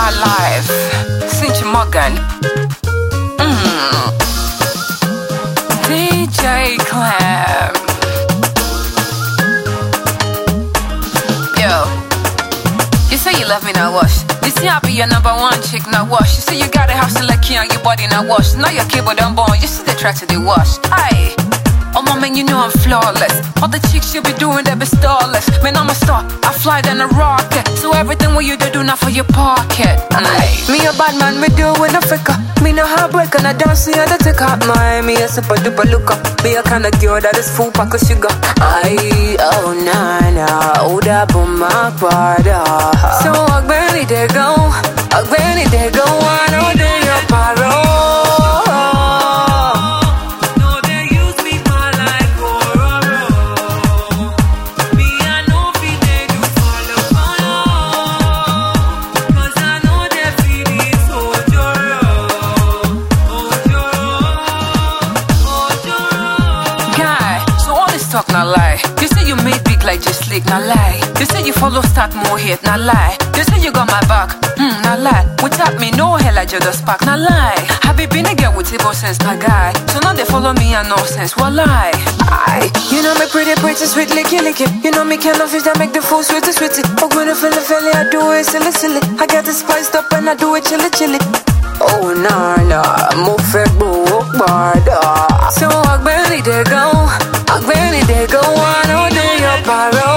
my life. Cindy Morgan. DJ Clam. Yo, you say you love me, now wash. You say I be your number one chick, now wash. You say you got a house to like you on your body, now wash. Now your cable done born, you see the track to the wash. Aye. Oh my man, you know I'm flawless. All the chicks you be doing, they be starless. Man, I'm a star, I fly down a rocket. So everything what you do not for your pocket. Aye. Me a bad man, me do in Africa. Me no heartbreak and I don't see how to take out my. Me a super duper looker. Be a kind of girl that is full pack of sugar. Aye, oh nah nah, oh that boom my brother. So Agbeni they go, I know they your paro. Talk not lie. You say you made big like just slick, not lie. You say you follow start more hit, not lie. You say you got my back, not lie. Without me, no hell I just spark, not lie. Have you been a girl with able sense, my guy? So now they follow me and no sense, what lie? Aye. You know me pretty sweet, licky. You know me kind of fish that make the food sweetie. Oh, when I feel I do it silly. I got it spiced up and I do it chilly. Oh, nah, move it, boo, barda. So Agbeni they go, I know they your paro.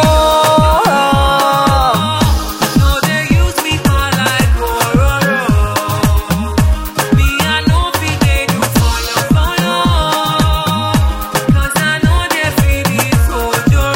No, they use me for like horror. Me, I know if they do follow. Cause I know they feel it so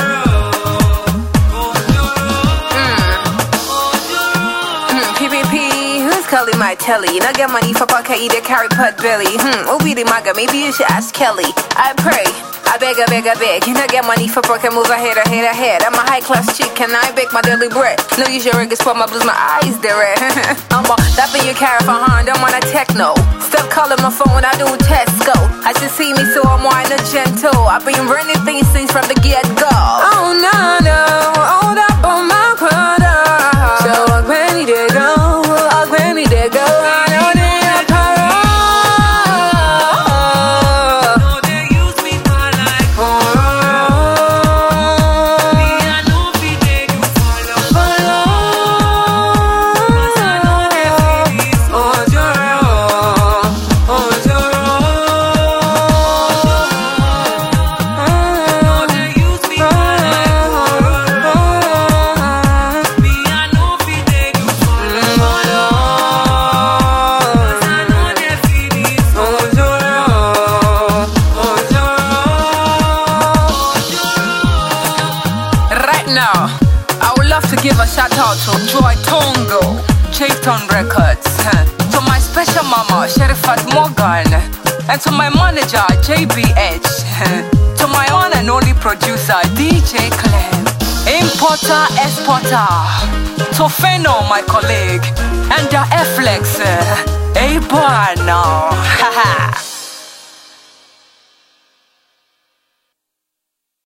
PPP, who's calling my telly? Not get money for pocket, either carry pot belly. Obi the maga, maybe you should ask Kelly. I pray. I beg. You know get money for pocket, move ahead. I'm a high class chick, and I bake my daily bread. No use your ring, spot my blues, my eyes they're red. I'm a that be your carry for hand, I'm on a techno. Stop calling my phone when I do Tesco. I just see me, so I'm wine a gentle. I've been running things from the get go. Oh no, all that on my brother. So Agbeni they go, I know they are paro. Now, I would love to give a shout out to Joy Tongo, J-Ton Records, to my special mama, Sherifat Morgan, and to my manager, JBH, to my one and only producer, DJ Clem, importer, exporter, to Feno, my colleague, and the F-Lex, boy now, haha.